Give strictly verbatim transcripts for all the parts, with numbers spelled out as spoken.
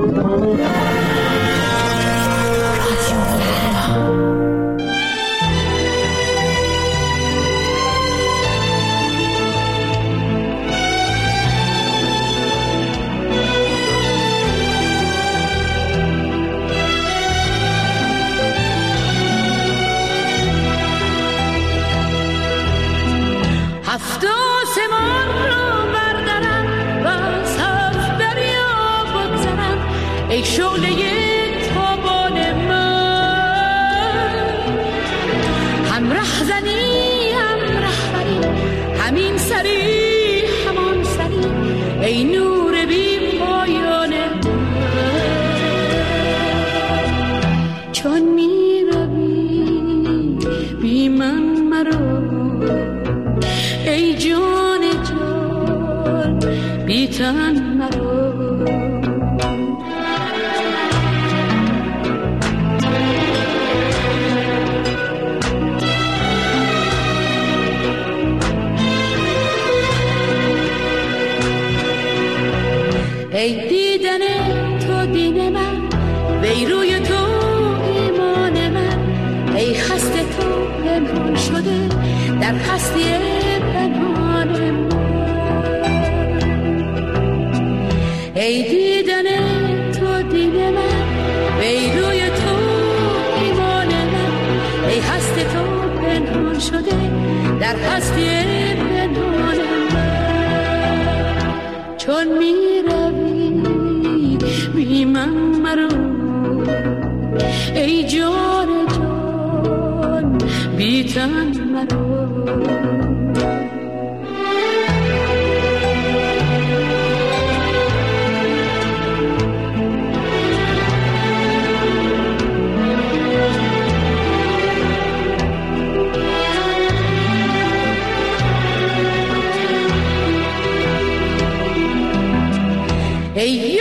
ای دیدن تو دین من، وی روی تو ایمان من، ای خسته تو پنهان شده در هستی پنهان من. ای دیدن تو دین من، وی روی تو ایمان من، ای خسته تو پنهان شده در هستی پنهان من. چون می بی من مرو ای جان جان، بی تن مرو. ای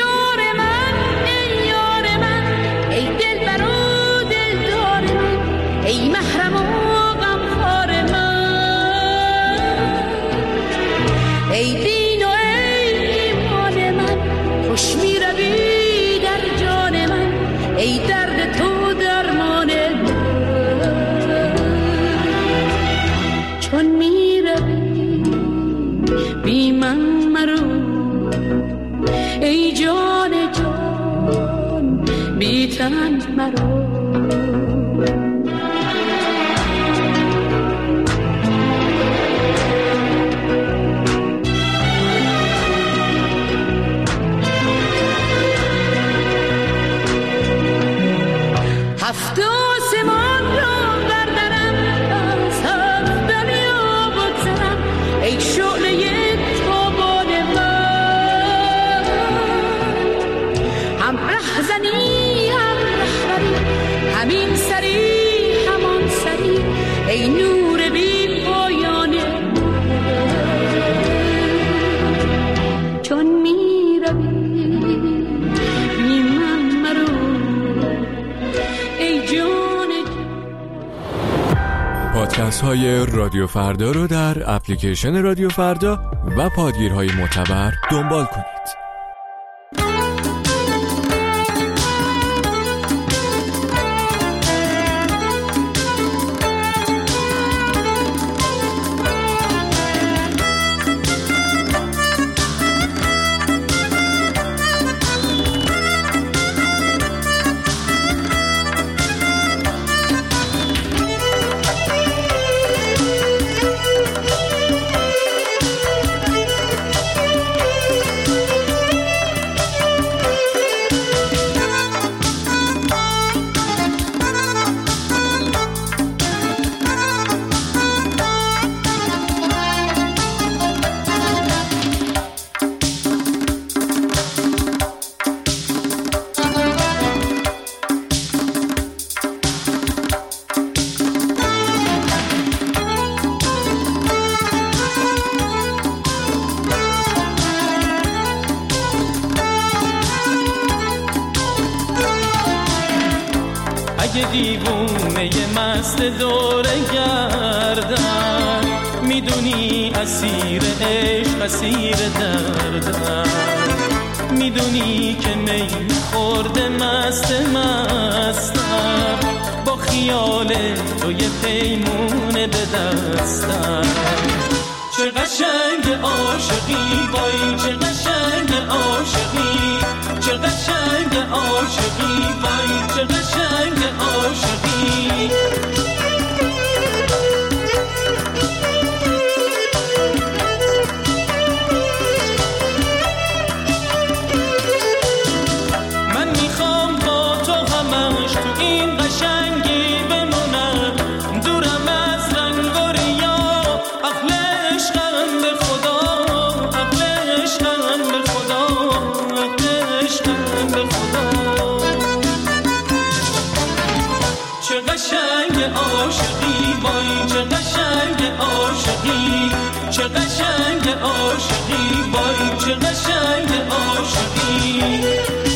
پادکست های رادیو فردا رو در اپلیکیشن رادیو فردا و پادگیرهای معتبر دنبال کنید. اگه دیوونه مست دوره گردن، میدونی اسیر عشق اسیر دردن، میدونی که می خورده مست مستم، با خیال تو یه پیمونه به دستم. چه قشنگ عاشقی وای، چه قشنگ عاشقی، چه قشنگ عاشقی وای، چه قشنگ عاشقی. من میخوام با تو همش تو این قشنگی بمونم، دورم از رنگ و ریا، عقل عشقم به خدا، عقل عشقم به خدا، عقل عشقم به خدا. چه قشنگ عاشقی وای، چه قشنگ عاشقی، چه قشنگ عاشقی وای، چه قشنگ عاشقی.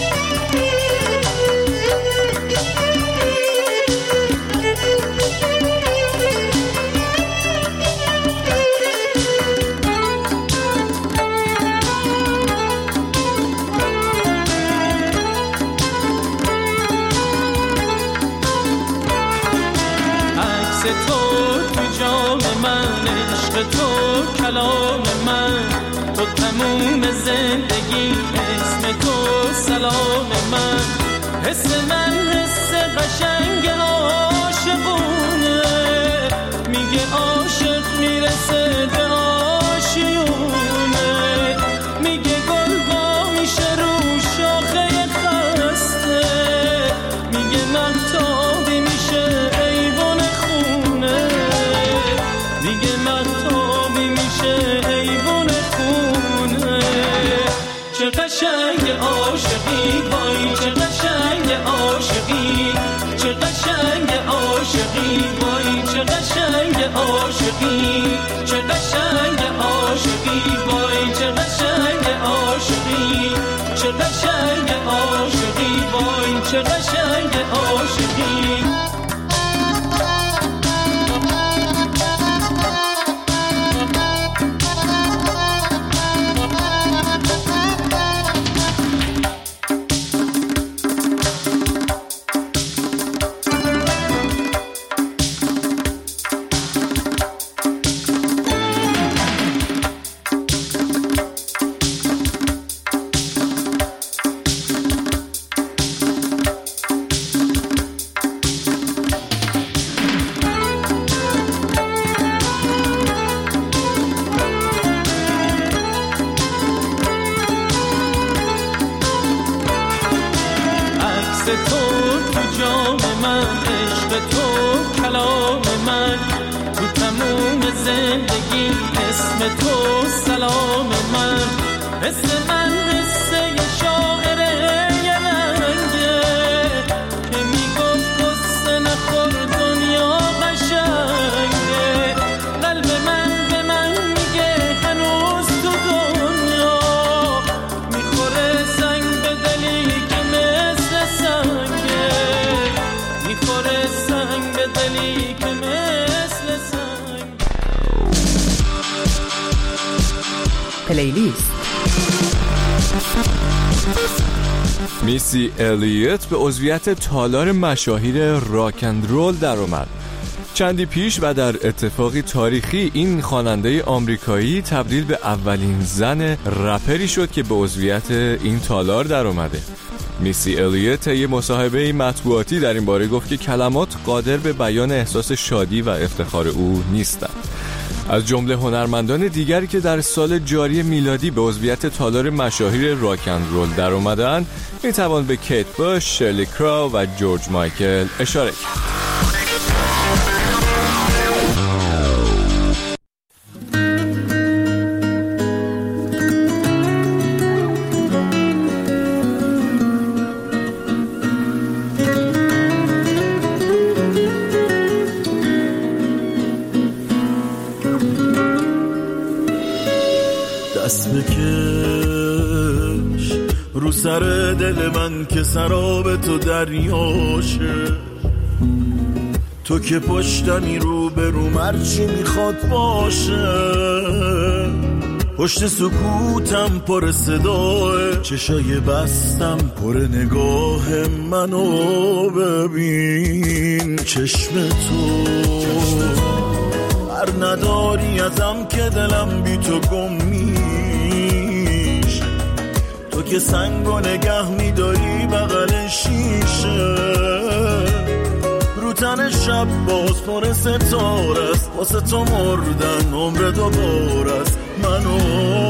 تو تو جام من، عشق تو کلام من، تو تموم زندگی، اسم تو سلام من. حس من حس قشنگ عاشقونه، میگه عاشق میرسه به آشیونه، میگه گل با میشه رو شاخه خسته، میگه مهتابی میشه ایوان خونه، میگه مهتابی میشه ایوان خونه. چه قشنگ عاشقی وای، چه قشنگ عاشقی، چه قشنگ عاشقی وای، چه قشنگ عاشقی، چه قشنگ عاشقی وای، چه قشنگ عاشقی، چه قشنگ عاشقی وای، چه قشنگ عاشقی. تو تو جام من، عشق تو کلام من، تو تموم زندگی، اسم تو سلام من. حس من حس یه شاعر یه رنگه که میگفت قصه نخور دنیا قشنگه. قلب من به من میگه هنوز تو دنیا میخوره سنگ به دلی که مثل سنگه، میخوره سنگ به دلی که مثل سنگ. پلیلیست. میسی الیوت به عضویت تالار مشاهیر راک اند رول در اومد. چندی پیش و در اتفاقی تاریخی این خواننده آمریکایی تبدیل به اولین زن رپری شد که به عضویت این تالار در اومده. میسی الیوت یه مصاحبه مطبوعاتی در این باره گفت که کلمات قادر به بیان احساس شادی و افتخار او نیستند. از جمله هنرمندان دیگری که در سال جاری میلادی به عضویت تالار مشاهیر راک اند رول در اومدن میتوان به کیت باش، شرلی کراو و جورج مایکل اشاره کرد. دست بکش رو سر دل من که سراب تو دریاشه، تو که پشتمی رو به رو مرچی میخواد باشه. پشت سکوتم پر صداه، چشای بستم پر نگاه منو ببین. چشم تو هر نداری ازم که دلم بی تو گم میشه. تو که سنگو نگه میداری بغل شیشه، رو تن شب باز پر ستاره است. واسه تو مردن عمر دوباره است. منو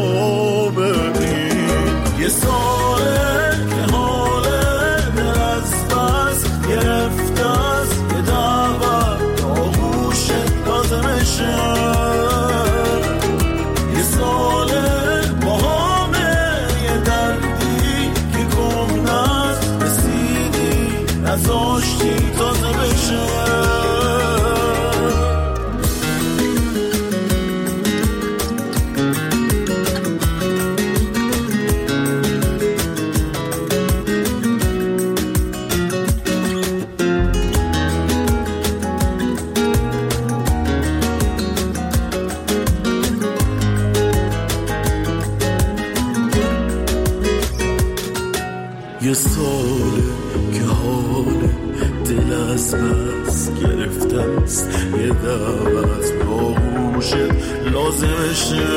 ببین یه ساله که حاله دل از بس گرفته است. یه دعوت آغوشت لازمشه، یه ساله با همه یه دردی که گم نست رسیدی نزاشتی تازه بشه. یه ساله که حال دل از بس گرفته است. یه دعوت با گوشت لازمشه،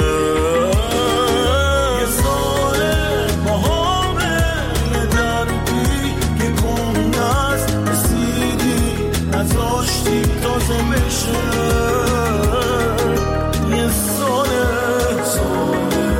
یه ساله با همه یه دردی که گم نست رسیدی نزاشتی تازه بشه. یه ساله ساله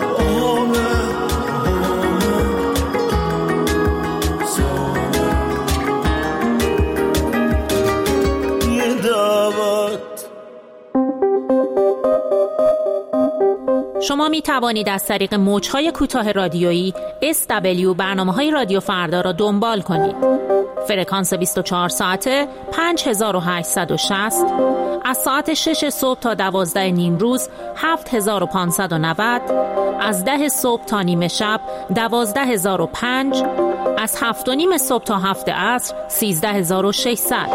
شما می توانید از طریق موج‌های کوتاه رادیویی اس دبلیو برنامه‌های رادیو فردا را دنبال کنید. فرکانس بیست و چهار ساعته پنج هزار و هشتصد و شصت، از ساعت شش صبح تا دوازده نیم روز هفت هزار و پانصد و نود، از ده صبح تا نیمه شب دوازده هزار و پنج، از هفت و نیم صبح تا هفت عصر سیزده هزار و ششصد.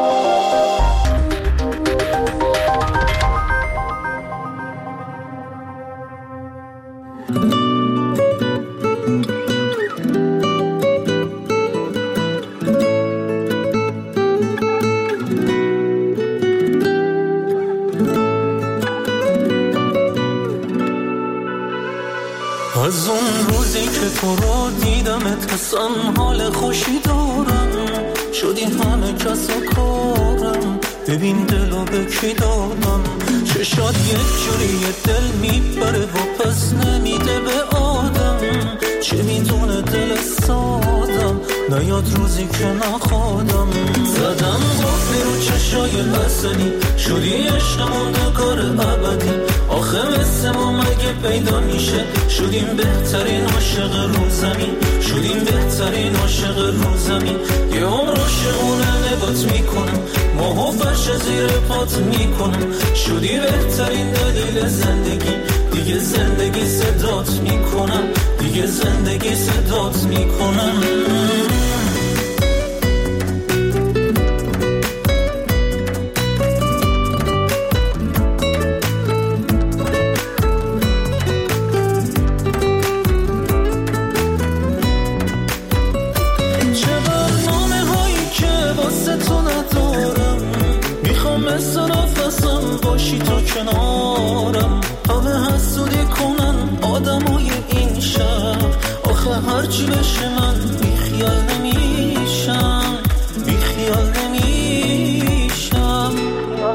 از اون روزی که تو رو دیدمت حسن حال خوشی دارم، شدی همه کس و کارم، ببین دلو به کی دادم. چشاد یک جوری دل میبره و پس نمیده به آدم، چه میدونه دل سادم نیاد روزی که نخوادم. زدم قفلی رو چشای اصلی، شدی عشقمون دکار ابدی. آخه مثل ما مگه پیدا میشه، شدیم بهترین عاشق رو زمین، شدیم بهترین عاشق رو زمین. یه عمر عاشقونه نگات میکنم، ماهو فرش زیر پات میکنم. شدی بهترین دلیل زندگی، دیگه زندگی صدات میکنم، دیگه زندگی صدات میکنم. باشی تو کنارم، همه حسودی کنن آدمای این شهر. آخه هرچی بشه من بیخیال نمیشم، بیخیال نمیشم.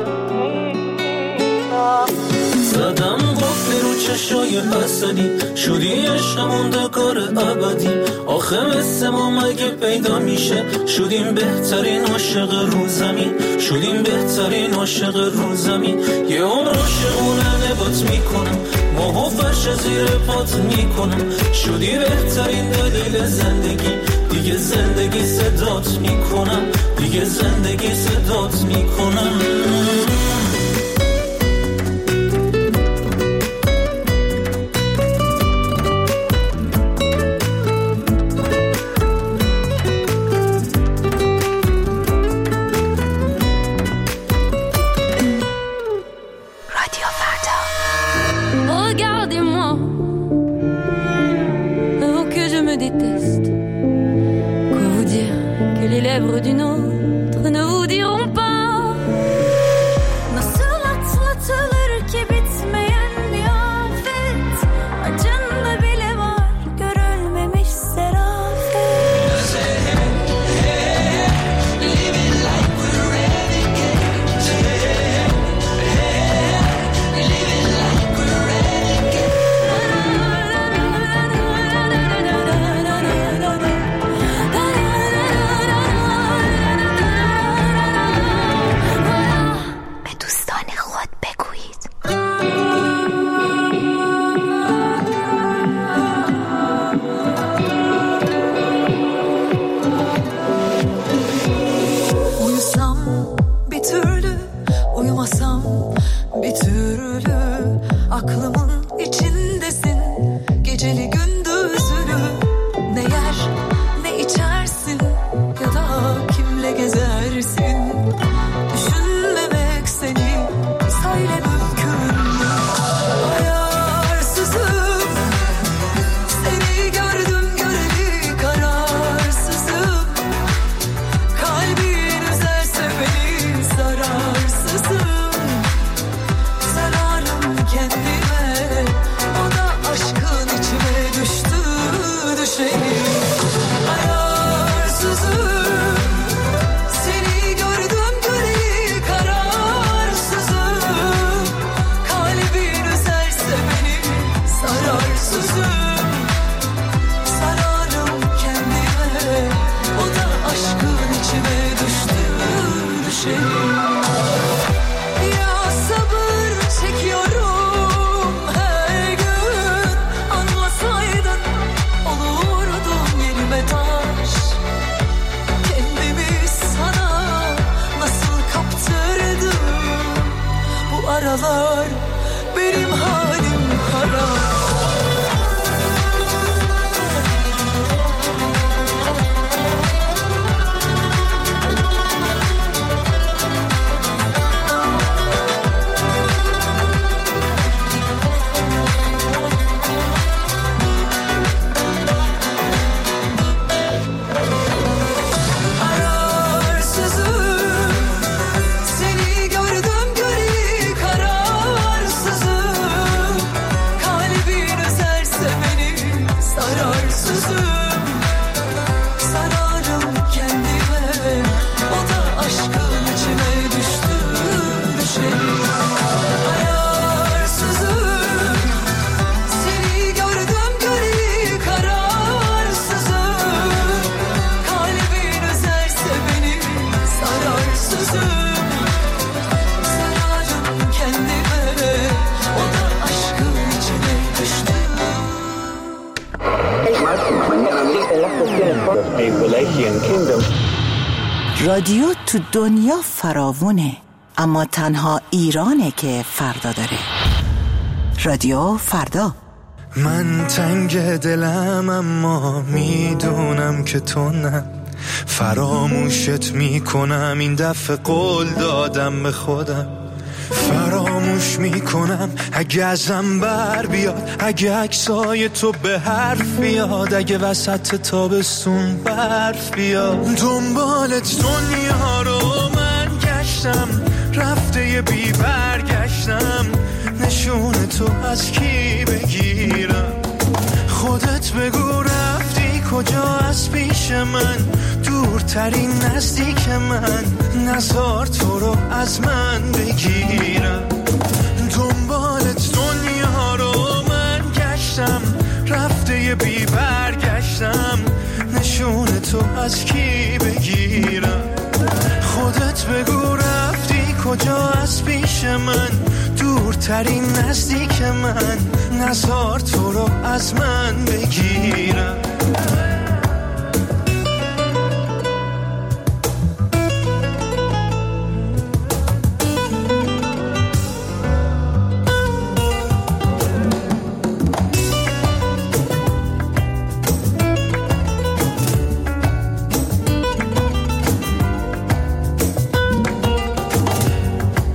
زدم قفلی رو چشای اصلی، شدی عشقمون دکار ابدی. آخه مثل ما مگه پیدا میشه، شدیم بهترین عاشق رو زمین، شدیم بهترین عاشق رو زمین. یه عمر عاشقونه نگات میکنم، ماهو فرش زیر پات میکنم. شدی بهترین دلیل زندگی، دیگه زندگی صدات میکنم، دیگه زندگی صدات میکنم. Regardez-moi, lèvres d'une autre ne vous diront pas. Nasıl atlatılır ki bitmeyen bir afet, acında bile var görülmemiş serafet. Living like we're renegades. Living like we're renegades. به دوستان خود بگویید. Uyusam bir türlü, uyumasam bir türlü, aklımın içindesin geceli gündüzlü. Ne yer ne içersin ya da kimle gezersin, düşünmemek seni söyle mümkün mü? Ayarsızım, seni gördüm göreli kararsızım. Kalbin üzerse beni zararsızım. Zararım kendime, o da aşkın içime düştü düşeyim. Ayarsızım, seni gördüm göreli kararsızım. Kalbin üzerse beni zararsızım. Zararım kendime, o da aşkın içime düştü düşeyim. Ya sabır çekiyorum her gün, anlasaydın olurdum yerime taş. Kendimi sana nasıl kaptırdım, bu aralar benim halim harap. Ararsızım, seni gördüm göreli kararsızım. Kalbin üzerse beni zararsızım. Zararım kendime, o da aşkın içime düştü düşeyim. Ayarsızım, seni gördüm göreli kararsızım. Kalbin üzerse beni zararsızım. Zararım kendime, o da aşkın içime düştü. رادیو تو دنیا فراوونه، اما تنها ایرانه که فردا داره. رادیو فردا. من تنگ دلم اما میدونم که تو نه، فراموشت میکنم این دفعه قول دادم به خودم. فراموش میکنم اگه ازم بر بیاد، اگه عکسای تو به حرف بیاد، اگه وسط تابستون برف بیاد. دنبالت دنیا رو من گشتم، رفته یه بی برگشتم. نشون تو از کی بگیرم؟ خودت بگو رفتی کجا از پیش من، دورترین نزدیک من. نزار تو رو از من بگیرم. دنبالت دنیا رو من گشتم، رفته یه بی برگشتم. نشون تو از کی بگیرم؟ خودت بگو رفتی کجا از پیش من، دورترین نزدیک من. نزار تو رو از من بگیرم.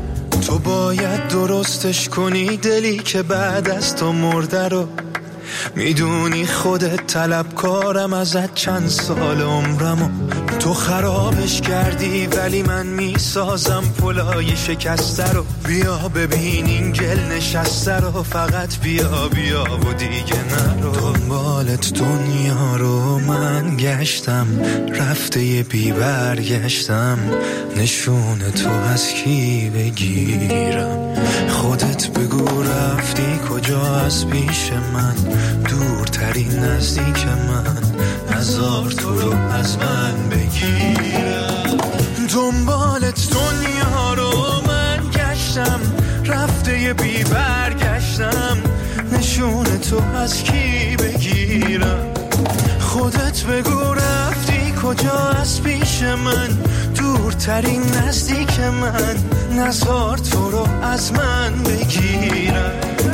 درستش کنی دلی که بعد از تو مرده رو. میدونی خودت طلبکارم ازت چند سال عمرمو تو خرابش کردی، ولی من میسازم پلای شکسته رو. بیا ببین این گل نشسته رو، فقط بیا بیا و دیگه نرو. دنبالت دنیا رو من گشتم، رفته یه بی برگشتم. نشون تو از کی بگیرم؟ خودت بگو رفتی کجا از پیش من؟ دورترین نزدیک من، نزار تو رو از من بگیرم. دنبالت دنیا رو من گشتم، رفته یه بی برگشتم. نشون تو از کی بگیرم؟ خودت بگو رفتی کجا از پیش من؟ دورترین نزدیک من، نزار تو رو از من بگیرم.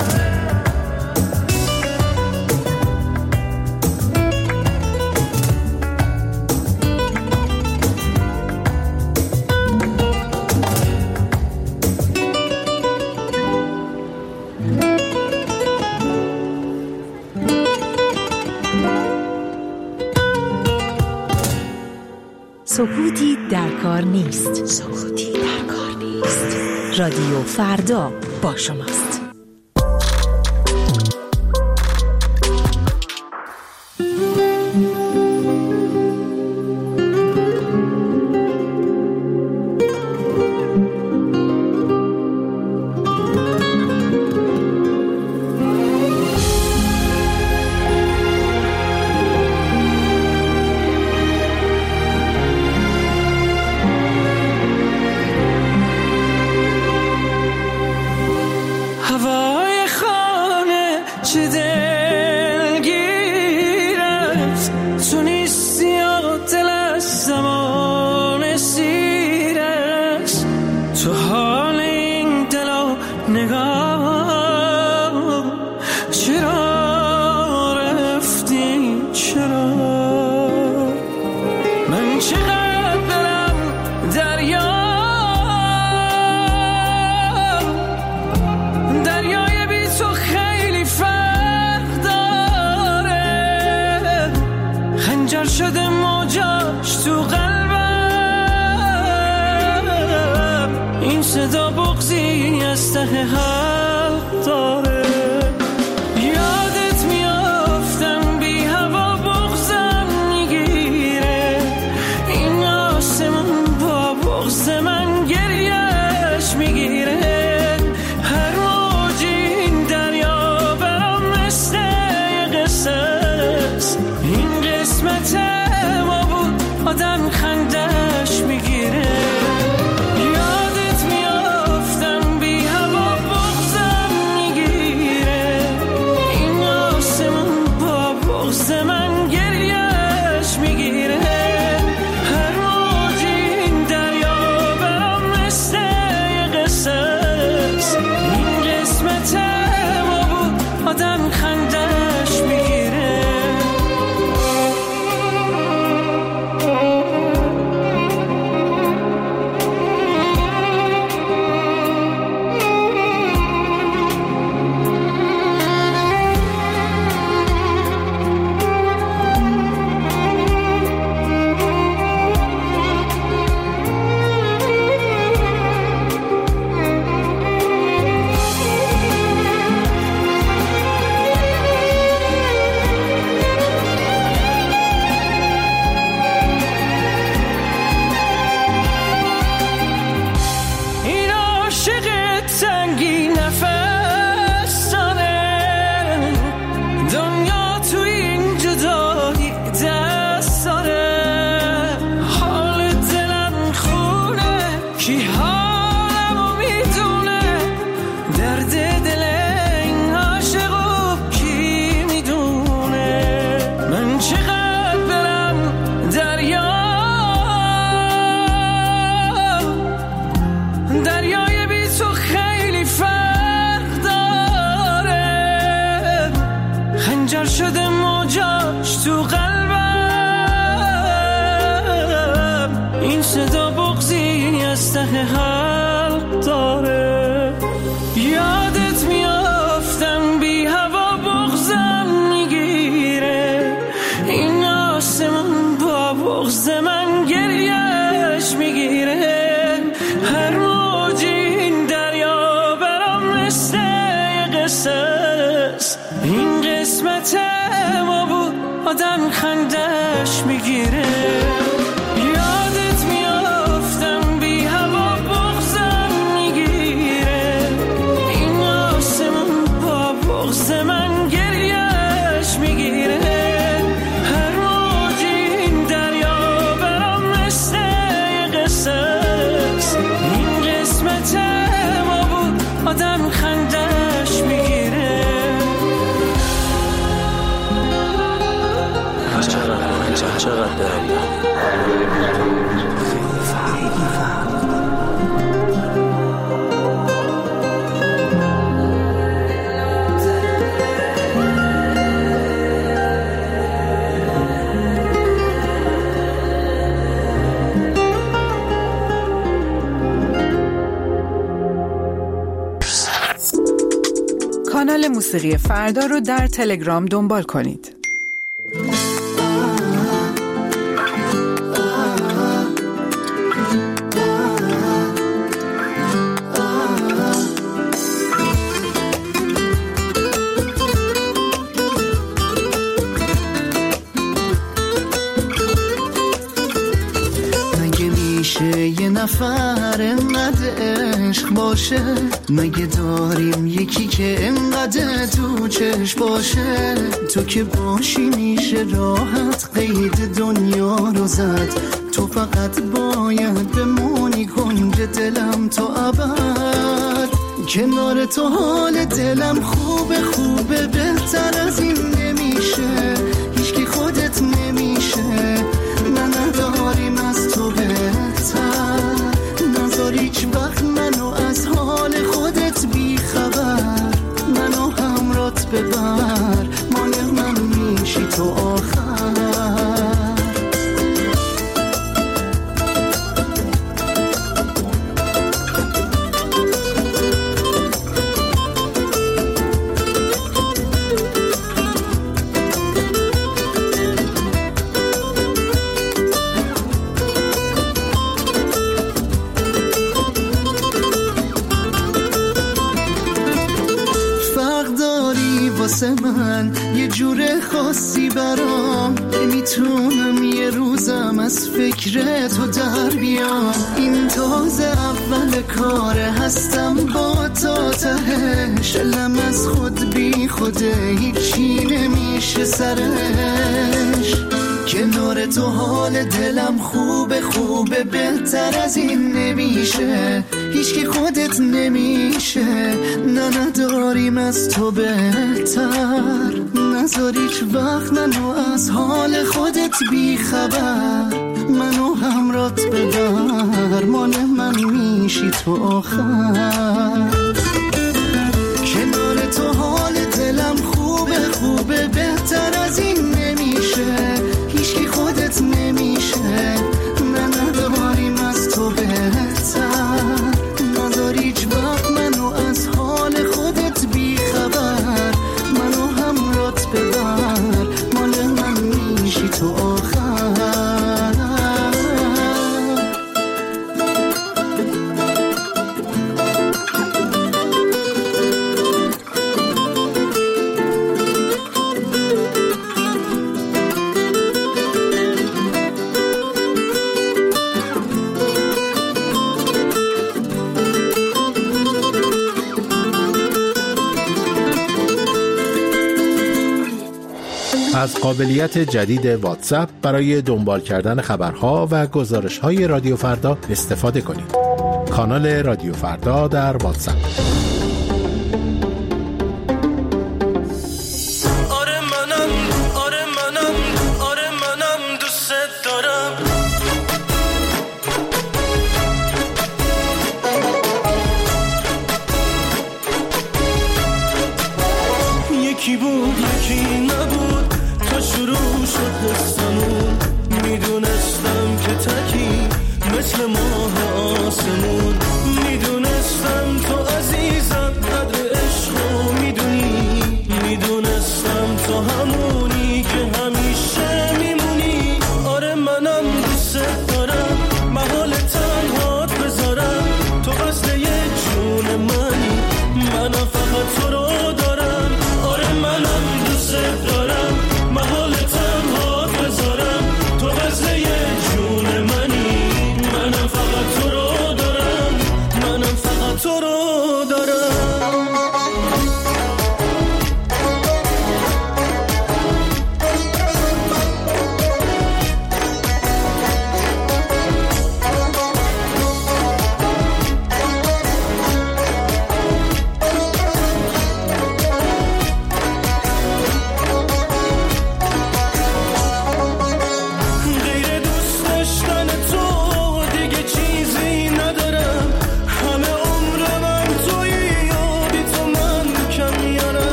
سکوتی در کار نیست. سکوتی در کار نیست. رادیو فردا با شماست. شده موجاش تو قلبم، این صدا بغضی از ته حلق داره. یادت میافتم بی هوا بغضم میگیره، این آسمون با بغض من گریش میگیره. هر موج این دریا برام مثل قصه است، این قسمت ما بود آدم خندش میگیره. یادت میافتم بی هوا بغضم میگیره، این آسمون با بغض من گریش میگیره. هر موج این دریا برام مثل قصه است، این قسمت ما بود آدم خندش میگیره. سنگی نفس داره، دنیا تو این جدایی دست داره. حال دلم خونه، کی حالمو میدونه، درد دل این عاشقو کی میدونه. من چقدر برم دریا دریای بی تو خیلی فرق داره. خنجر شده موجاش تو قلبم، این صدا بغضی از ته حلق داره. یادت میافتم بی هوا بغضم میگیره، با بغض من گریهش میگیره، هر موجی این دریا برام مثل قصه است. این قسمت ما بود آدم خندش میگیره، یادت میافتم بی هوا بغضم میگیره، این آسمون با بغض من گریهش میگیره، هر موجی این دریا برام مثل قصه است. این قسمت ما بود آدم خندش میگیره. چقدر دریا کانال موسیقی فردا رو در تلگرام دنبال کنید. یه نفر انقدر عشق باشه، مگه داریم یکی که انقدر تو چشم باشه؟ تو که باشی میشه راحت قید دنیا رو زد، تو فقط باید بمونی کنج دلم تا ابد. کنار تو حال دلم خوبه خوبه، بهتر از این نمیشه، هیچکی خودت نمیشه، نه نداریم از تو بهتر، نذار هیچ وقت منو از حال خودت بی خبر، منو همرات ببر، مال من میشی تو آخر. من یه جور خاصی برام، نمیتونم یه روزم از فکر تو در بیام. این تازه اول کاره، هستم با تا تهش، دلم از خود بی خوده هیچی نمیشه سرش. کنار تو حال دلم خوبه خوبه، بهتر از این نمیشه، هیچکی خودت نمیشه، نه نداریم از تو بهتر، نذار هیچ وقت منو از حال خودت بی خبر، منو همرات ببر، مال من میشی تو آخر. کنار تو حال دلم خوبه خوبه، بهتر از این نمیشه، هیچکی خودت نمیشه، نه نداریم از تو بهتر، نذار هیچ وقت منو از حال خودت بی خبر، منو همرات ببر، مال من میشی تو آخر. از قابلیت جدید واتساپ برای دنبال کردن خبرها و گزارش‌های رادیو فردا استفاده کنید. کانال رادیو فردا در واتساپ. آره منم آره منم آره منم دوست دارم، یکی بود یکی نبود، تا شروع شد قصه‌مون، میدونستم که تکی مثل ماه آسمون، میدونستم تو عزیزم قدر عشقو میدونی، میدونستم تو همونی که همیشه میمونی. آره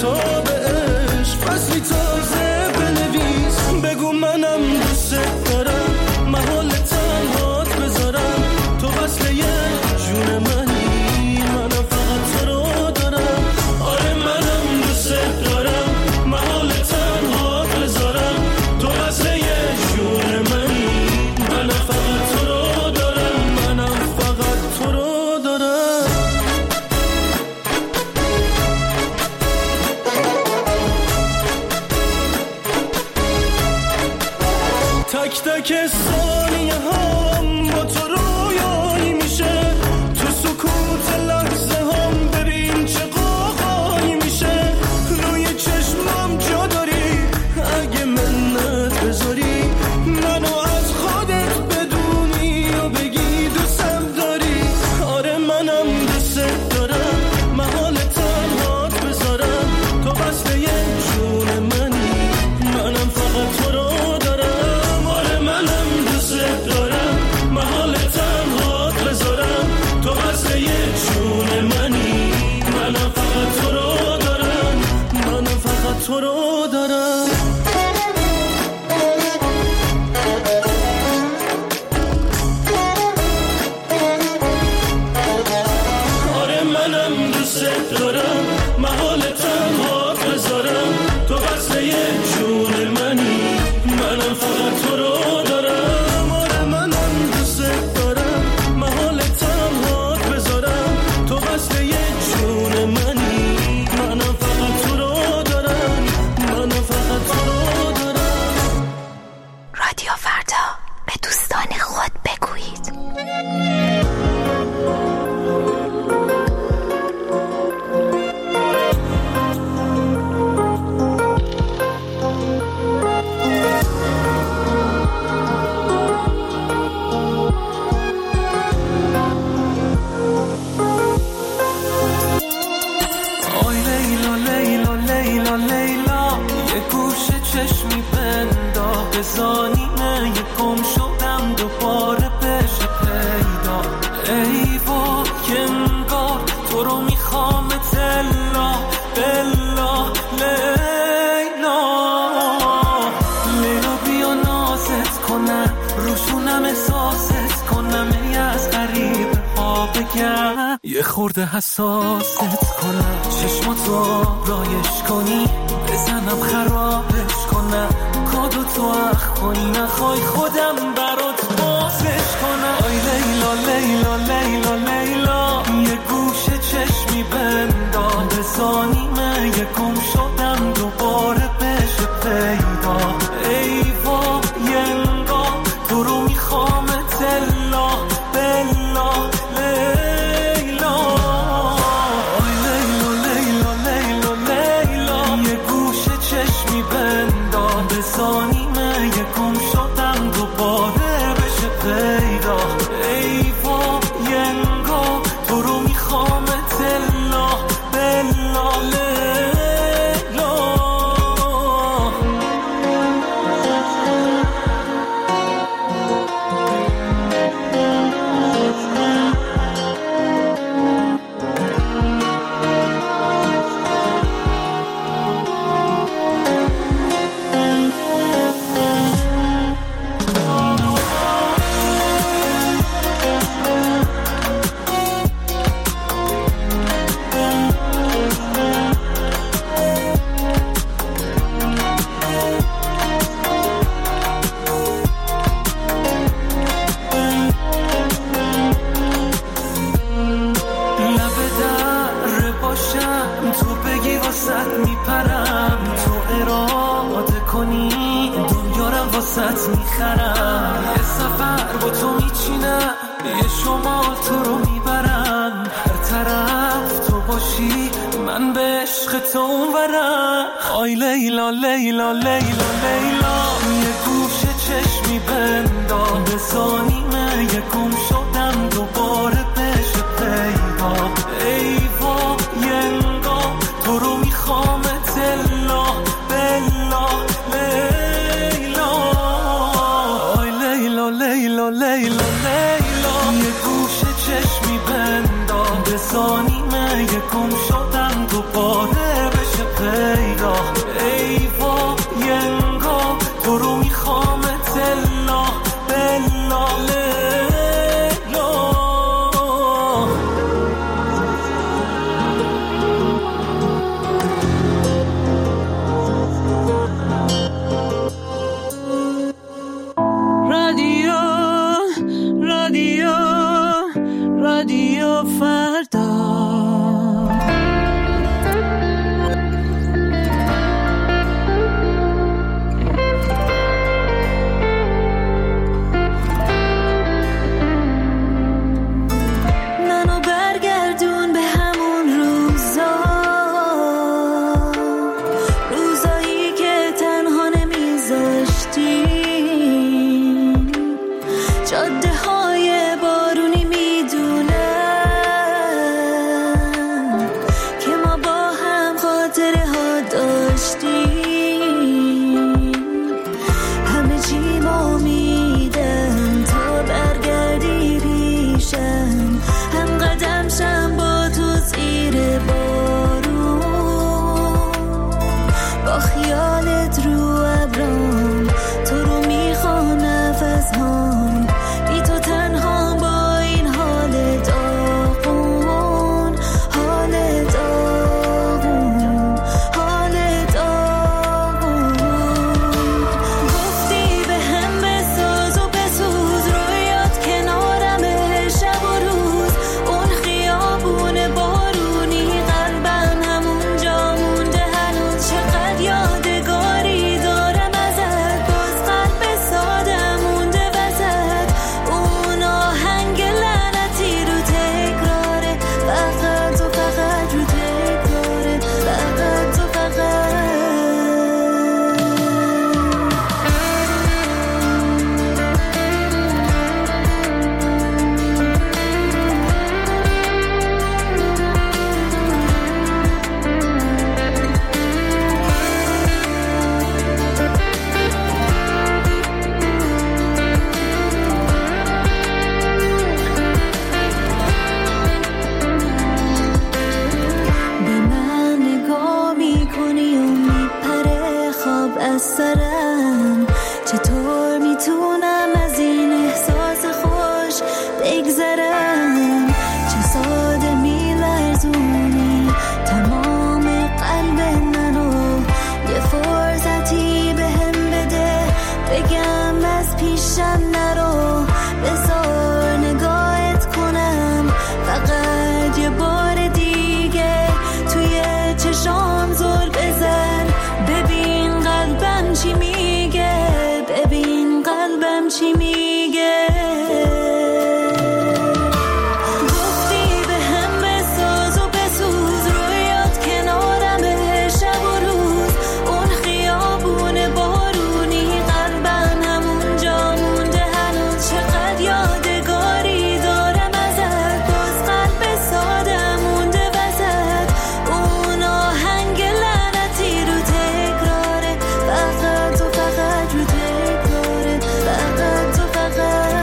آفتاب عشق فصلی تازه بنویس، بگو منم دوست دارم، محال تنهات بذارم، تو وصله جون منی، منم فقط تو رو دارم. آره منم دوست دارم، محال تنهات بذارم، تو وصله جون منی، منم فقط تو رو دارم، منم فقط تو رو دارم. تک تک ثانیه هم با تو رویایی میشه، تو سکوت لحظه هم ببین چه قاقایی میشه، روی چشمم جا داری اگه منت بذاری، منو از خودت بدونی و بگی دوستم داری. آره منم دوست دارم، محال تنهات بذارم، تو وصله جون منی، منم فقط تو رو دارم. آره منم دوست دارم، محال تنهات بذارم، تو وصله جون منی، منم فقط تو رو دارم، منم فقط تو رو دارم. آره منم دوست دارم، محال تنهات بذارم، تو وصله جون منی، منم فقط تو رو دارم. آره منم دوست دارم، محال تنهات بذارم، تو وصله جون منی، منم فقط تو رو دارم، منم فقط تو رو دارم. رادیو فردا، به دوستان خود بگویید. آی لیلا لیلا لیلا لیلا، یه گوشه چشمی بندا، بزانیمه یه گم شدم دوباره بشه پیدا. ای با که انگار تو رو میخوام تلا بلا لیلا، لیلا بیا نازت کنم، روشونم احساست کنم، ای از غریبه ها بگم، یه خورده حساست کنم، چشماتو رایش کنی، بزنم خرابش کنم، کادو تو اخ کنی، نخوای خودم برات بازش کنم. آی لیلا لیلا لیلا لیلا، یه گوشه چشمی بندام، بزانیمه یه گم شدم دوباره بشه پیدا. ای وا یه انگار تو رو میخوام تلا بلا لیلا. آی لیلا لیلا لیلا لیلا، یه گوشه چشمی بندام، بزانیمه یه گم شدم دوباره بشه پیدا. ای وا یه انگار تو رو میخوام تلا بلا لیلا. واسط میخرم، یه سفر با تو میچینم، یه شمال تو رو میبرم، هر طرف تو باشی من به عشق تو اونورم. آی لیلا لیلا لیلا لیلا، یه گوشه چشمی بندام، بزانیمه یه گم شدم دوباره بشه پیدا. ای وا یه انگار تو رو میخوام تلا بلا لیلا. آی لیلا لیلا لیلا لیلا، یه گوشه چشمی بندام، بزانیمه یه گم شدم دوباره بشه پیدا. خاطره ها داشتیم، همه چی ما میدم تا برگردی پیشم، هم قدم شم با تو زیر بارون، با خیالت رو ابرام تو رو میخوام نفس هام، بی تو تنها با این حال داغون، حال داغون، حال داغون. گفتی به هم بساز و بسوز، رویات کنارمه شب و روز، اون خیابون بارونی قلبم همونجا مونده هنوز، چقدر یادگاری دارم ازت، باز قلب سادم مونده وسط، اون آهنگ لعنتی رو تکراره، فقط و فقط رو تکراره، فقط و فقط. به من نگاه میکنی و میپره خواب از سرم، چطور میتونم از این احساس خوش بگذرم، چه ساده میلرزونی تمام قلب منو، یه فرصتی به هم بده بگم از پیشم نرو، بذار نگاهت کنم فقط یه بار دیگه، توی چشام زل بزن، ببین قلبم چی میگه، ببین قلبم چی میگه. گفتی به هم بساز و بسوز، رویات کنارمه شب و روز، اون خیابون بارونی قلبم همونجا مونده هنوز، چقدر یادگاری دارم ازت، باز قلب سادم مونده وسط، اون آهنگ لعنتی رو تکراره، فقط و فقط رو تکراره، فقط و فقط.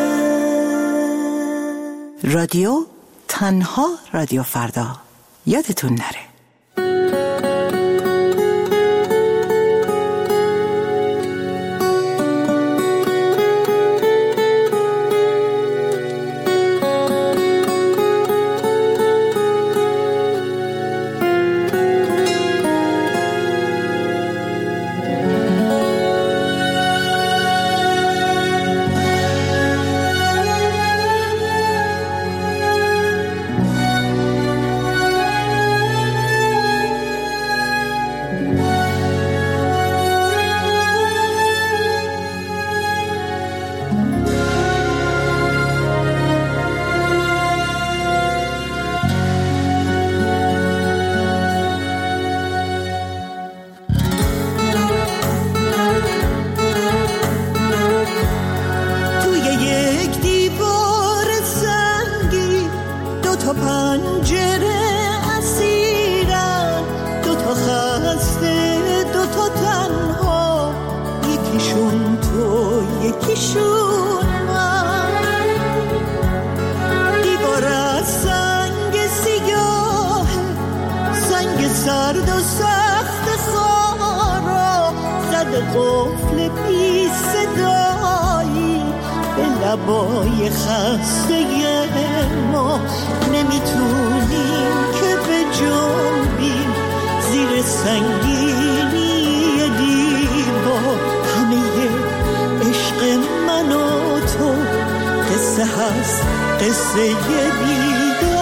رادیو تنها رادیو فردا، یادتون نره. سرد و سخت خارا زد قفل بی صدایی به لبای خسته ما، نمیتونیم که به جنبیم زیر سنگینی دیوار، همه عشق من و تو قصه هست، قصه بیدار.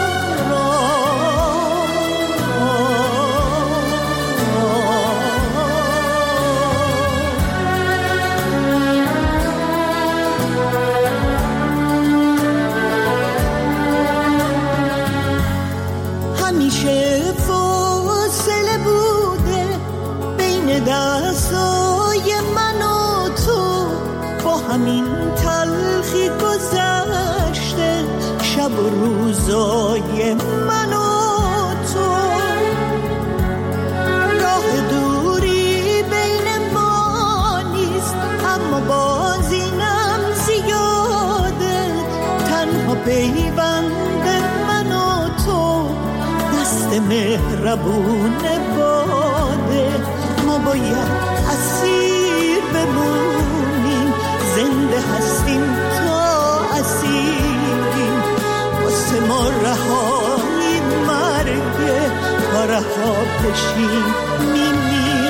همیشه فاصله بوده بین دستای من و تو، با همین تلخی گذشته شب و روزای من و تو. زبون باده. ما باید اسیر بمونیم، زنده هستیم تا اسیریم. واسه ما رهایی مرگه، تا رها بشیم میمیریم.